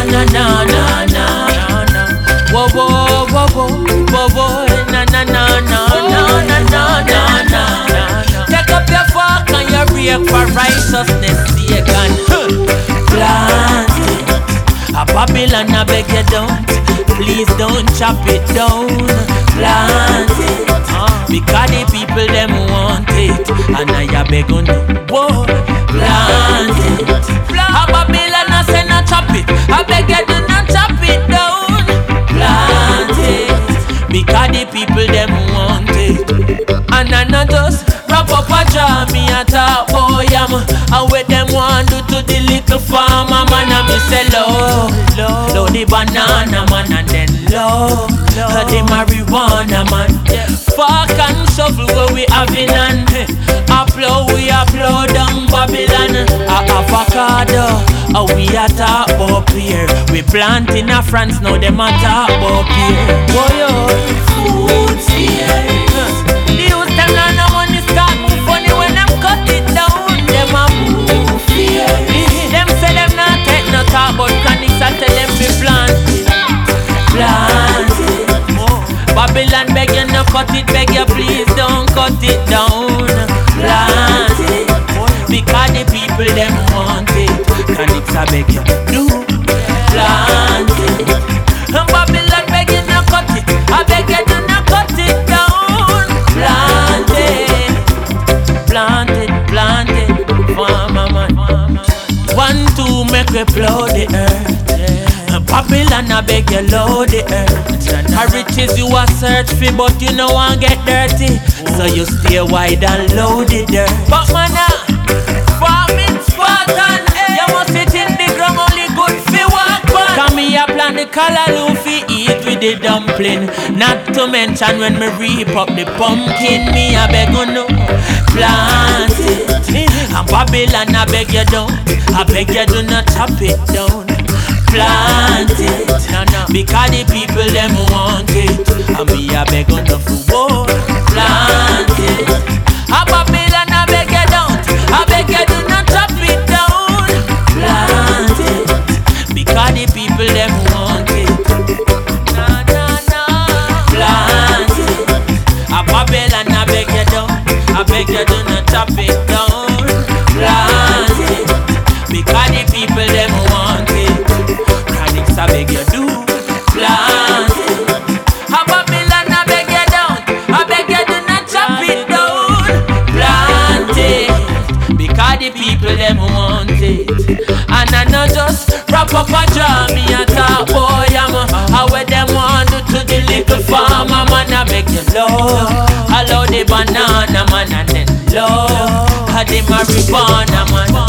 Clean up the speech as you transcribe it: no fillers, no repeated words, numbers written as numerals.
na na na na na. Whoa whoa whoa whoa whoa whoa. Na na na na na na na na na. Take up your fork and your rake for righteousness sake and plant it. A Babylon, I beg you don't. Please don't chop it down. Plant it. Because the people them want it. And I beg on you. Whoa. Plant it. A Babylon, I say not chop it. I beg you do not chop it down. Plant it. Because the people them want it. And I not just wrap up a jar. Me a talk boy and what them want do to the little farmer man. And me say low the banana man. And then low the marijuana man. Fork and shovel where we having and upload we upload down Babylon. A avocado we a talk about here. We plant in a France now them a talk about here. Boy food here. The youth them now no money start move funny when them cut it down. Them a move here. Them say them not take no talk about chronics. I tell them we plant it. Babylon beg you no cut it, beg you please don't cut it down. Plant it, because the people them want it. Chronics I beg you do plant it. And Babylon beg you no cut it, I beg you do not cut it down. Plant it, plant it, plant it, farmer man. 1, 2 make we plow the earth. Babylon, I beg you load the earth. The riches you a search for, but you know want get dirty. So you stay wide and load the dirt. But man, farming Spartan, you must sit in the ground only good for walk on. Come here plant the callaloo fi eat with the dumpling. Not to mention when me reap up the pumpkin, me I beg you no plant it. And Babylon, I beg you don't, I beg you do not chop it down. Plant it, because the people them want it. And me I beg on the food. Plant it. A Babylon I beg you don't, I beg you do not chop it down. Plant it, because the people them want it. Plant it. A Babylon I beg you don't, I beg you do not chop it down. Plant it, because the people them want it. I beg you do plant it. A Babylon I beg you don't, I beg you do not chop it down. Plant it, because the people them want it. And I not just wrap up a jar, me a talk boy how where them want do to the little farmer man. I beg you low, allow the banana man and then low the marijuana man.